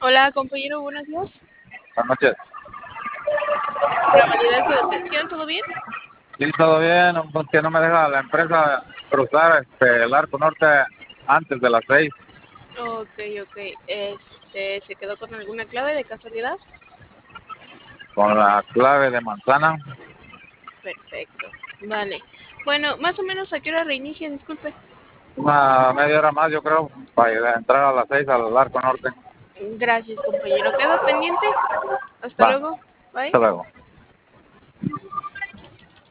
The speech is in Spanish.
Hola, compañero, buenos días. Buenas noches. Para validar su detención, ¿todo bien? Sí, todo bien, pues que no me deja la empresa cruzar el arco norte antes de las 6 Ok, ok. ¿Se quedó con alguna clave de casualidad? con la clave de manzana. Perfecto. Vale. Bueno, más o menos a qué hora reinicia, disculpe. Una media hora más, yo creo, para entrar a las 6 al arco norte. Gracias, compañero. ¿Queda pendiente? Hasta Va, luego. Bye. hasta luego.